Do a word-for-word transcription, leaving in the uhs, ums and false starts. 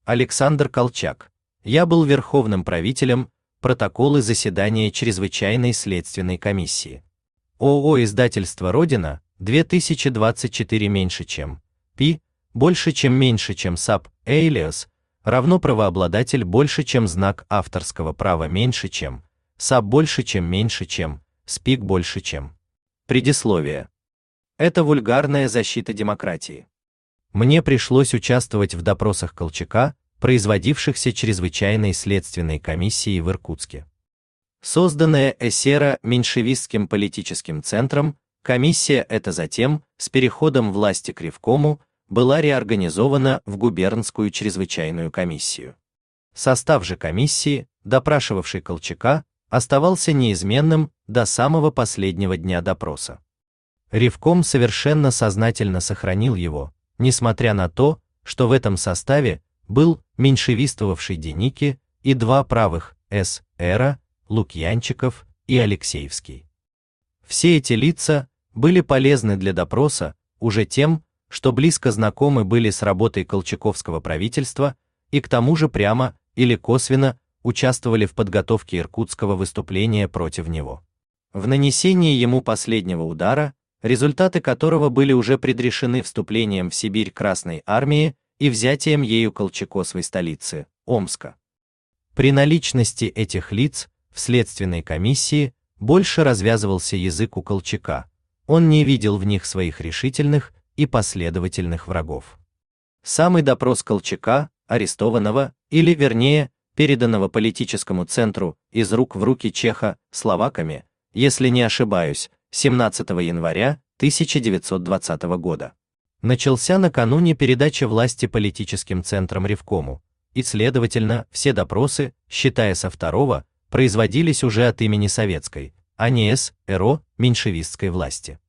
Александр Колчак. Я был верховным правителем. Протоколы заседания Чрезвычайной следственной комиссии. ООО «Издательство Родина», две тысячи двадцать четыре меньше чем, Пи, больше чем меньше чем САП, Элиас, равно правообладатель больше чем знак авторского права меньше чем, САП больше чем меньше чем, СПИК больше чем. Предисловие. Это вульгарная защита демократии. Мне пришлось участвовать в допросах Колчака, производившихся Чрезвычайной следственной комиссией в Иркутске. Созданная эсеро-меньшевистским политическим центром, комиссия эта затем, с переходом власти к Ревкому, была реорганизована в губернскую чрезвычайную комиссию. Состав же комиссии, допрашивавшей Колчака, оставался неизменным до самого последнего дня допроса. Ревком совершенно сознательно сохранил его, несмотря на то, что в этом составе был меньшевистовавший Деники и два правых С. Эра, Лукьянчиков и Алексеевский. Все эти лица были полезны для допроса уже тем, что близко знакомы были с работой колчаковского правительства и к тому же прямо или косвенно участвовали в подготовке иркутского выступления против него. В нанесении ему последнего удара, результаты которого были уже предрешены вступлением в Сибирь Красной армии и взятием ею колчаковской столицы, Омска. При наличности этих лиц в следственной комиссии больше развязывался язык у Колчака, он не видел в них своих решительных и последовательных врагов. Самый допрос Колчака, арестованного, или вернее, переданного политическому центру из рук в руки чеха словаками, если не ошибаюсь, семнадцатого января тысяча девятьсот двадцатого года. Начался накануне передачи власти политическим центрам Ревкому, и, следовательно, все допросы, считая со второго, производились уже от имени советской, а не С. РО, меньшевистской власти.